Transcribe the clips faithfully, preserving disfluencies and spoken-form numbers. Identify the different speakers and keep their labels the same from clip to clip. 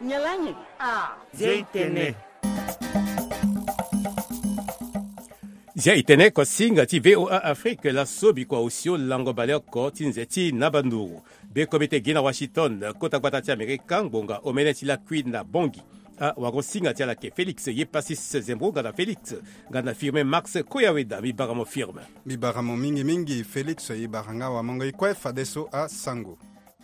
Speaker 1: Nyalanyi.
Speaker 2: Ah. Zeitene.
Speaker 3: Zia itene ko singa ti V O A Afrique la sobi kwa usio lango baleo ko tinzeti na banduru. Be komite gina Washington kota kwata ti Amerika ngonga omene ti la queen na bongi. A wago singa ti ala ke Felix ye pasis zembro gana Felix gana firme Max Koyaweda mi baramo firme.
Speaker 4: Mi baramo mingi mingi Felix ye baranga wa mongo ikwe fadeso a Sango.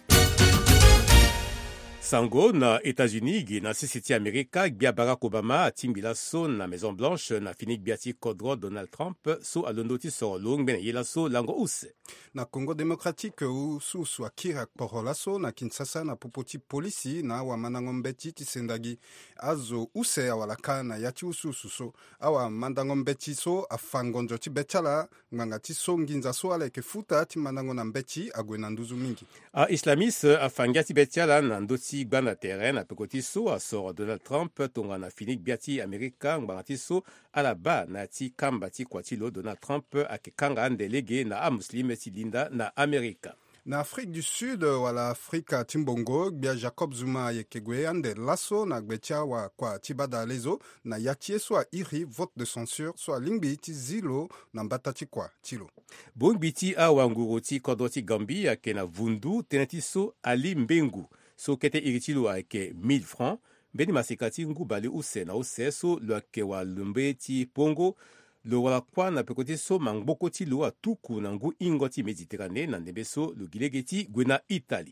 Speaker 3: Sango na États-Unis gi na sisiti Amerika bia Barack Obama atimbila so na Maison Blanche na finik biati kodro Donald Trump so alondoti so long bene yela so lango use.
Speaker 4: Na Congo démocratique u su su akira porola so na Kinshasa na popoti polisi na wa manangombeti tisendagi azo use awalaka na yati usu so awa mandangombeti so afangonjo ti betala nganga ti so nginza so ala ke futa ti manango na mbeti agwe na nduzu mingi.
Speaker 3: A islamis afanga ti betala na ndoti gbana terrain na pekoti so a sort Donald Trump tonga na finik biati Amerika nganga ti so ala ba na ti kamba ti kwatilo Donald Trump akekanga andelege na a muslim ti linda na Amerika.
Speaker 4: Na Afrique du Sud wala Afrika timbongo bia Jacob Zuma yekegwe ande lasso na gbetia wa kwa tibada lezo na yatie so iri vote de censure so lingbi ti zilo na mbatati kwa tilo.
Speaker 3: Bongbiti a wanguro ti kodoti Gambia ke na vundu teneti so Ali Mbengu so kete iritilo ake mille francs beni masekati ngu bali use na use so lo ke wa lumbe ti pongo lo wala kwa na pekote so mangboko ti lo atuku na ngu ingo ti Mediterane na ndembe so lo gilegeti gwena Italie.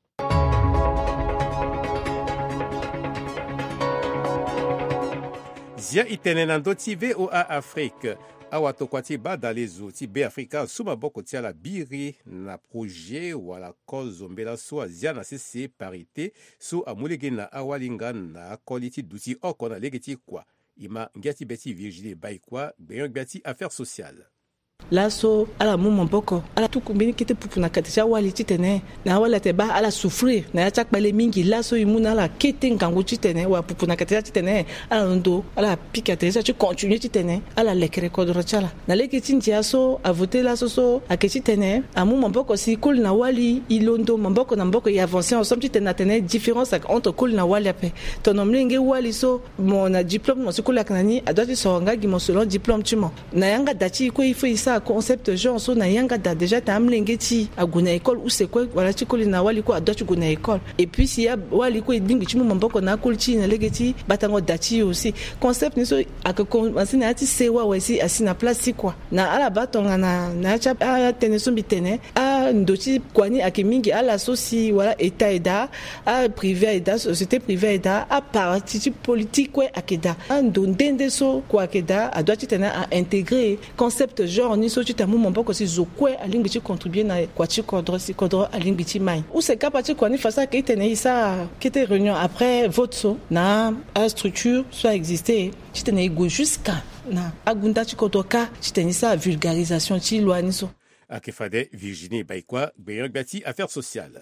Speaker 3: Zia itene na ndoti V O A Afrique awa tokwati bada lezo ti be Afrika suma boko ti ala biri na projet wala kozo mbela so azia na sese parité so amulege na awalinga na koliti duti oko na legeti kwa ima ngiati beti Virginie Baikwa beyon gbiati affaires sociales.
Speaker 5: Laso ala mumo boko ala tukumbini kite pupu na katisha wali titene na wala te ba ala souffrir na chak bale mingi laso imuna ala kete ngangu titene wa pupu na katisha titene ala ndo ala pikate sa tu continue titene ala lekere kodro chala na leki tinja so a voter laso so a keti tene a mumo boko si kul na wali ilondo mboko na mboko y avancer ensemble titene tene différence entre kul na wali ape tonomlenge wali so mon diplôme mo sikula kanani adoti so ngagi mo selon diplôme timo na yanga dati ko ifo ça concept genre so na yanga da déjà ta amlengeti aguna école ou c'est quoi voilà tu kolina wali ko adotu guna école et puis si ya wali ko dingi chimu mboko na kulchi na legeti batango dati aussi concept ni so akako asina ati sewa wesi asina place quoi na ala batonga na na cha teneso bitene a ndoti kwani akemingi ala soci voilà état eda a privé eda société privée eda a parti politique quoi akeda ando ndende so kwa akeda adotu tena a intégrer concept genre ni so tu tamu mboko si zokwe alingi ti contribuer na kwa ti kodro si kodro alingi ti mai ou c'est capable quoi ni fasa ke tene isa kete réunion après vote so na a structure soit exister ti tene go jusqu'à na agunda ti kodro ka ti tene sa vulgarisation ti loi ni so
Speaker 3: akefade Virginie Baikwa beyon gbiati affaires sociales.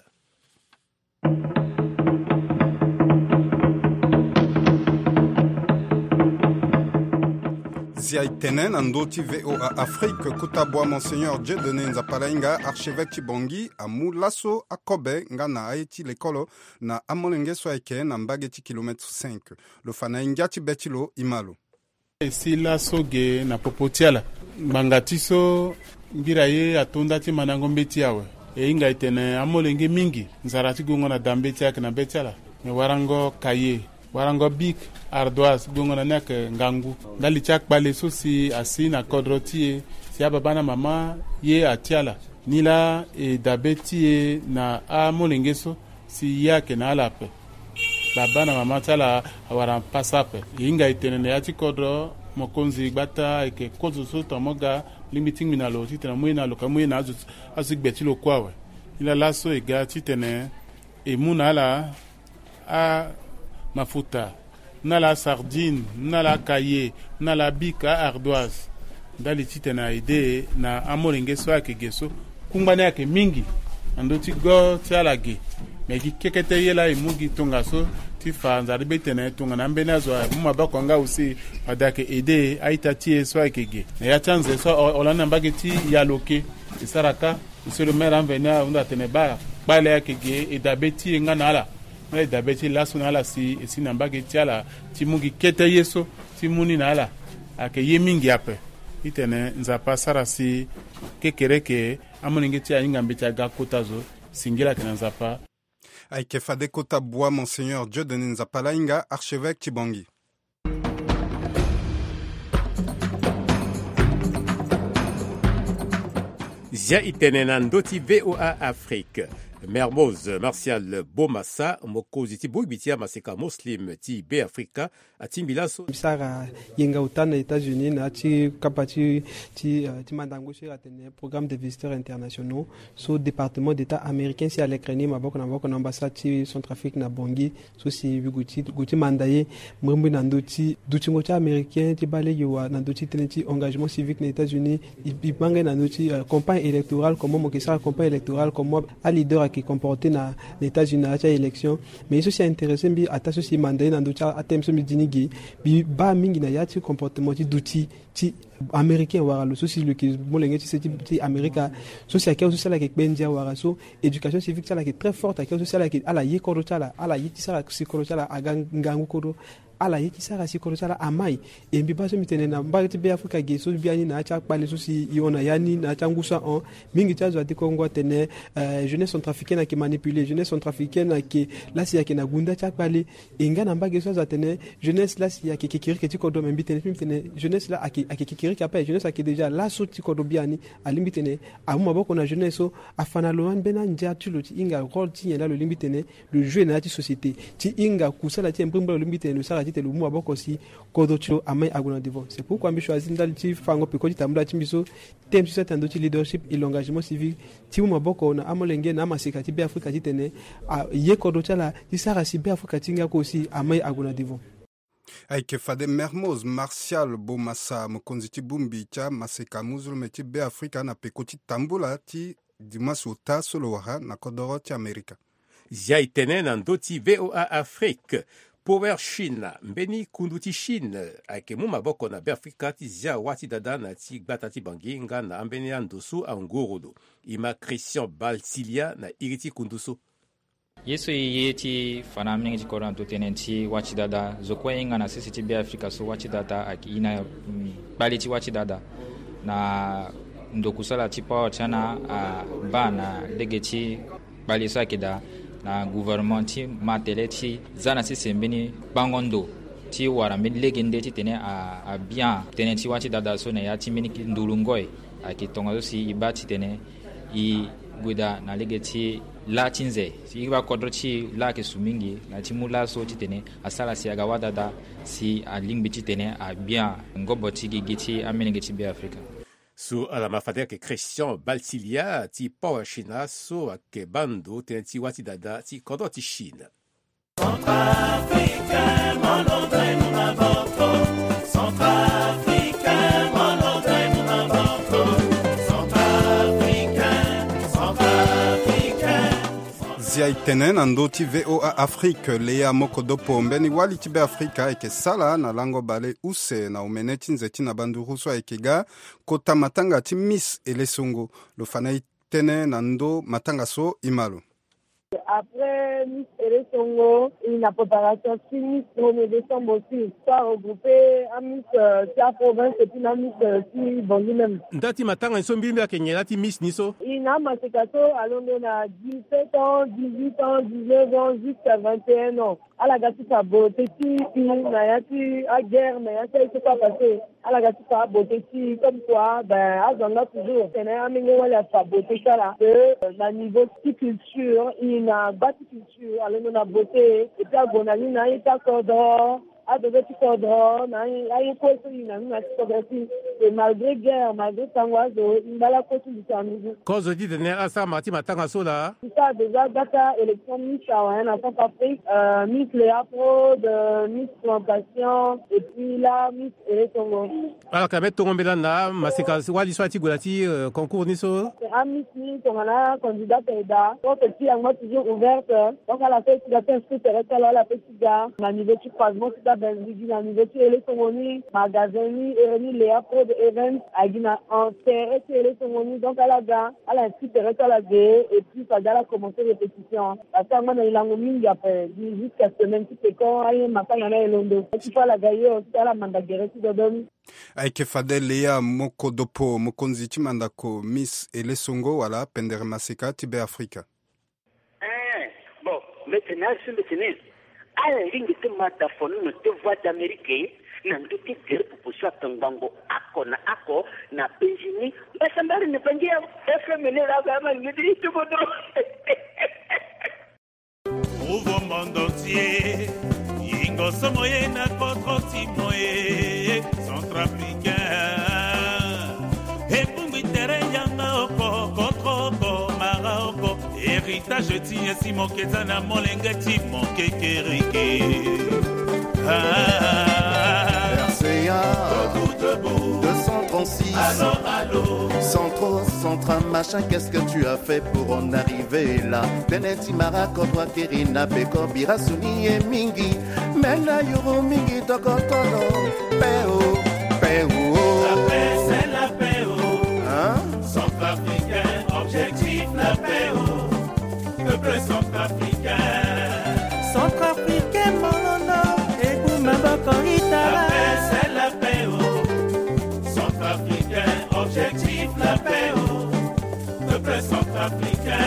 Speaker 4: Zia itenen andoti V O A Afrique kutabwa Monseigneur Dieudonné Nzapalainga archevêque Tibongi amu lasso akobe ngana aiti lekolo na amolenge so eke na mbageti kilomètre cinq lo fana ingati betilo imalo
Speaker 6: si lasso ge na popotiala mangatiso mbira ye atonda ti manango mbeti yawe e inga itene amolenge mingi nzarati gongo na dambeti ak na betiala me warango kaye warango bik ardoise gongo na nek ngangu ndali chak bale so si asi na kodrotie si ababa na mama ye atiala nila e dabeti na amolengeso si yake na alape baba na mama tala awara pasape inga itene ya ti kodro mokonzi gbata eke kozo so tomoga limiting minalo titena moyena lo kamoyena azu azu gbeti lo kwawe ila laso ega titene e munala a mafuta nala sardine nala kaye nala bika ardoise ndali titena ide na amolenge so akegeso kumbane yake mingi andoti go tialage meki kekete yela imugi tonga so tifa nzari betene tonga na mbena zo muma bakonga usi adake ede aitati so akege na ya chanze so olana mbageti ya loke isaraka monsieur le maire envena unda teneba bale akege edabeti ngana ala mais dabe ti laso na ala si si na mbage ti ala ti mungi kete yeso ti muni na ala ake ye mingi ape itene nzapa sara si kekere ke amoninge ti ainga mbeti aga kota zo singila ke na nzapa
Speaker 4: ayeke fade kota bois Monseigneur Dieudonné Nzapa Lainga, archevêque ti Bangui.
Speaker 3: Zia itene na ndoti V O A Afrique. Mermoz Martial Bomassa mokozi ti boyi bitia maseka muslim ti be Afrika ati mbilaso
Speaker 1: bisara yenga utana États-Unis na ti kapati ti ti mandango sur atene programme de visiteurs internationaux so département d'état américain si alekreni maboko na maboko na ambassade ti Centrafrique na Bangui so si guti guti mandaye mrimbi na ndoti duti ngoti américain ti bale yo na ndoti teneti engagement civique na États-Unis ibanga na ndoti campagne électorale comment mo kisa campagne électorale comment a leader qui comporté na les États-Unis à l'élection mais isso c'est intéressant bi ata so si mandaye na ndoti atem so mi dinigi bi ba mingi na yati comportement ti duti ti américain wara lo so si le ki molenge ti ti America so si akeo so sala ke bendia wara so éducation civique sala ke très forte akeo so sala ke ala ye kodo sala ala yiti sala sikolo sala agangangu kodo ala yiti sala sikolo sala amai e mbi ba so mitene na mba ti be Afrika ge so biani na cha pale so si yona yani na cha ngusa on mingi cha zo ti Congo tene jeunesse centrafricaine qui manipulé jeunesse centrafricaine qui là si yake na gunda cha pale inga na mba ge so za tene jeunesse là si yake kikiri ke ti kodo mbi tene tene jeunesse là aki kikiri ki apa jeunesse qui déjà là so ti kodo biani alimbitene amu maboko na jeunesse so afana loan bena nja tulo ti inga rôle ti yenda lo limbitene le jeu na ti société ti inga kusala ti mbrimba lo limbitene no sara ti le mu aboko si kodo tulo amai agona devant c'est pourquoi mbi choisi ndal ti fango pe ko ti tambula ti mbiso tem ci certain ti leadership et l'engagement civique ti mu aboko na amolenge na masika ti be Afrika ti tene ye kodo tala ti sara si be Afrika ti nga ko si amai agona devant
Speaker 4: ayeke fade Mermoz Martial Bomassa mokonzi ti bumbi tia maseka muzulume ti be Afrika na peko ti tambula ti dimanche ota so lo wara na kodro ti Amerika.
Speaker 3: Zia itene na ndoti V O A Afrique. Power Chine mbeni kundu ti Chine ayeke mu maboko na be Afrika ti zia wati dada na ti gbata ti Bangui nga na ambeni ando so angorodo ima Christian Balsilia na iri ti kundu so
Speaker 7: yeso ye ti fana mningi ti koran to tenen ti wachi dada zoko inga na sisi ti be Afrika so wachi dada aki ina bali ti wachi dada na ndokusala ti power chana a ba na lege ti bali so akida na gouvernement ti matele ti zana si sembeni bangondo ti wara mi lege nde ti tene a, a bien tenen ti wachi dada so na ya ti mini ndulungoi aki tonga so si iba ti tene i guida na lege ti la tinze si ba kodro ti la ke sumingi na ti mula so ti tene asala si aga wadada si a lingbi ti tene a bien ngobo ti gigi ti amenenge ti be Afrika
Speaker 3: so ala mafade ke Christian Balsilia ti Power China so ake bando tene ti wati dada ti kodo ti Chine. Centrafricain mon ordre mon avorto Centrafricain mon ordre mon avorto Centrafricain Centrafricain
Speaker 4: zia itene na ndoti V O A Afrique leya moko dopo mbeni wali ti be Afrika ayeke sala na lango bale use na umene ti nzeti na banduru so ayeke ga kota matanga ti Miss Elesongo lo fana itene na ndo matanga so imalo.
Speaker 8: Après Miss Elesongo, une préparation sur Miss premier décembre aussi, soit regroupé à Miss euh, la province et puis à Miss si Bangui même.
Speaker 3: Ndati matanga nso mbimbi akenyela ti Miss niso.
Speaker 8: Ina masekato alongo na dix-sept ans, dix-huit ans, dix-neuf ans jusqu'à vingt et un ans. Ala gati ka beauté ti na yati a guerre mais ya c'est pas passé. Ala gati ka beauté ti comme quoi ben azanga toujours tene amingo wala fa beauté kala que na niveau de culture il na bâti culture alongo na beauté et puis agonali na ita kodro a de petit kodro na ai ko so ina na kodro ti et malgré guerre malgré tangwazo mbala ko ti tamizu
Speaker 3: cause di de asa mati matanga so la
Speaker 8: ça déjà data élection Miss Hawaïenne en Centrafrique euh, Miss Léa Pro de Miss Plantation et puis là Miss Elesongo
Speaker 3: ala ka beto ngombela na maseka wali so ati golati concours ni so
Speaker 8: a Miss ni tongana candidate eda donc petit yango toujours ouverte donc à la fête de la inscrite là la petite gars na niveau du croisement la Belgique na niveau ti ele songoni magasin ni ni Léa Pro de event agina en terre ti ele songoni donc à la ga à la super à la g et puis ça a commencé répétition parce que moi na ilango mingi après jusqu'à semaine ti peko aye makanya na elondo ti pa la gayo à la mandagere ti dodoni
Speaker 4: aike Fadel Léa moko dopo mokonzi ti mandako Miss ele songo wala pendere maseka ti be Afrika.
Speaker 2: Eh bon maintenant c'est maintenant ala lingi te mata fonu no te voix d'Amérique na nduti tere proposition tangango ako na ako na Benjini basambari ne pangia F M ne la gama ngidi tu bodo
Speaker 9: Ouvre monde entier Ingo somoye na kontro timoye Centrafricain Et pour tere yanga oko kontro maroko Héritage tient si mon ketana molenga ti mon kekerike
Speaker 10: R C A deux cent trente-six
Speaker 9: Allô, allô
Speaker 10: Centro, centra, machin, qu'est-ce que tu as fait pour en arriver là? Teneti Marakotoa, Kirina, Beko, Birasuni et Mingi Mena Yoro Mingi, Tokotolo Péo, Péo
Speaker 9: La paix, c'est la paix, oh
Speaker 10: Hein?
Speaker 9: Centrafricain, objectif la paix, oh Peuple centrafricain
Speaker 11: Centrafricain, Molono Et Boumaboko, Itala
Speaker 9: La paix, c'est la paix, oh Centrafricain, objectif la paix, oh Peuple centrafricain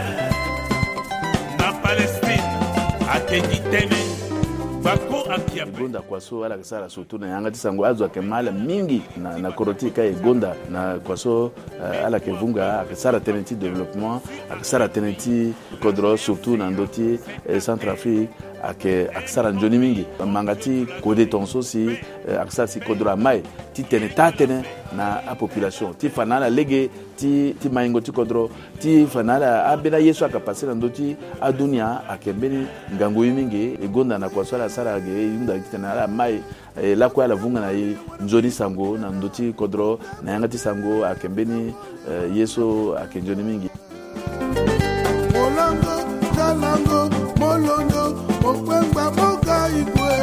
Speaker 9: Na Palestine, à Tekiteme Bako Akiabe
Speaker 12: Gonda kwaso ala kasara soto na yanga tisango azo akemala mingi na na koroti kai gonda na kwaso uh, ala kevunga akasara tenenti développement akasara tenenti kodro surtout na ndoti eh, Centrafrique ake akasara njoni mingi mangati kode tonso si uh, akasara si kodro mai ti tene tatene na a population ti fanala lege ti ti maingo ti kodro ti fanala abena yesu akapasira ndoti adunia akembeni ngango mingi egonda na kwaso ala sara ge yunda tena ala mai e, la kwa la vunga na yi njoni sango na ndoti kodro na yangati sango akembeni uh, yesu akenjoni mingi
Speaker 13: Molongo Zalango Molondo Okwemba Moga Ibwe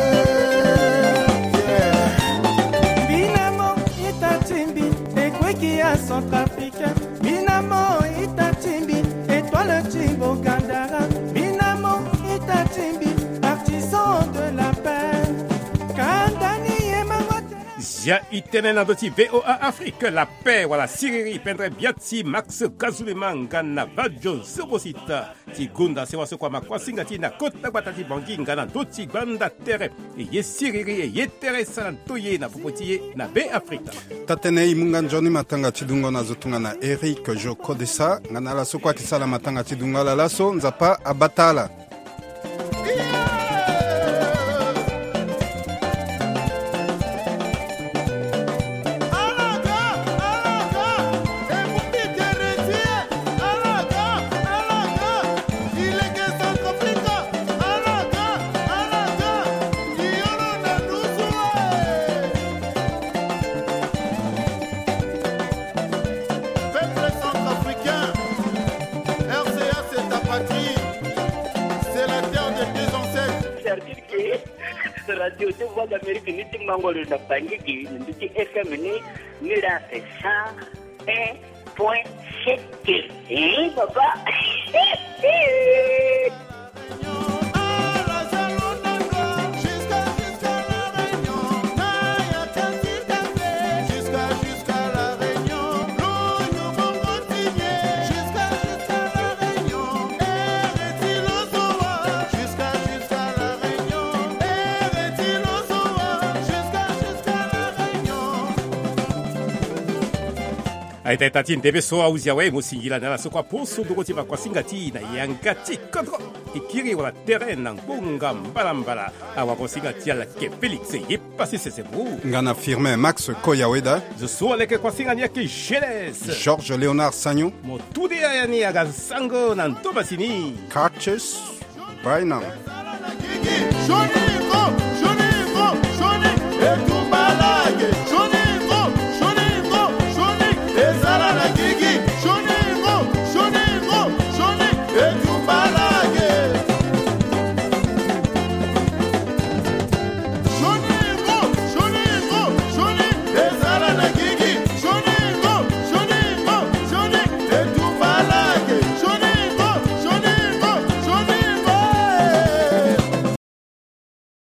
Speaker 11: Binamo Itatimbi Ekweki ya Centrafricain Binamo Itatimbi Étoile Timbo Gandara Binamo Itatimbi Artisan de la paix Kandani Emangote
Speaker 3: Ja itene na doti V O A Afrique la paix wala siriri pendre biati Max Kazulema ngana Vadjo Zobosita ti gunda sewa so kwa makwasinga ti na kota batati bangi ngana doti banda tere e ye siriri e ye tere sana toye na popoti na be Afrika
Speaker 4: tatene imunga njoni matanga tidungo na zotunga na Eric Jokodesa ngana la so kwa kisala matanga tidunga la laso nzapa abatala
Speaker 2: Radio de voix d'Amérique ni ti mangolo na bangiki ni ti F M ni ni la cent un point sept. Eh papa.
Speaker 3: aita tati ndebe so auzia we musingila na so kwa poso dogoti ba kwa singati na yangati kodro ikiri wala terrain na bonga mbalambala awa ko singati ala ke Felix y passé c'est vous
Speaker 4: ngana firme Max Koyaweda
Speaker 3: je so leke kwa singani yake Jeles
Speaker 4: Georges Léonard Sagnon
Speaker 3: mo tude ayani aga sango na ntobasini
Speaker 4: Carches Bainam
Speaker 13: Johnny